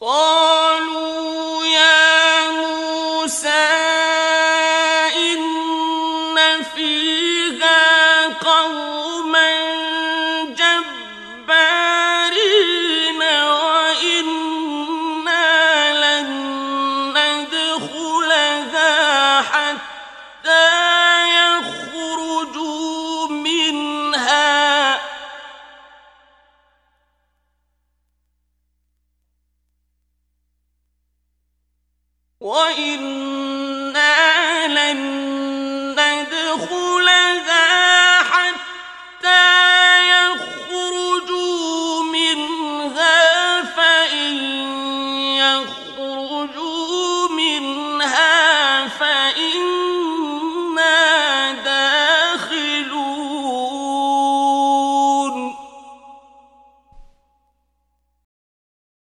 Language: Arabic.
قالوا يا موسى إن فيها قوما جبارين وإنا لن ندخلها حتى يخرجوا منها وإنا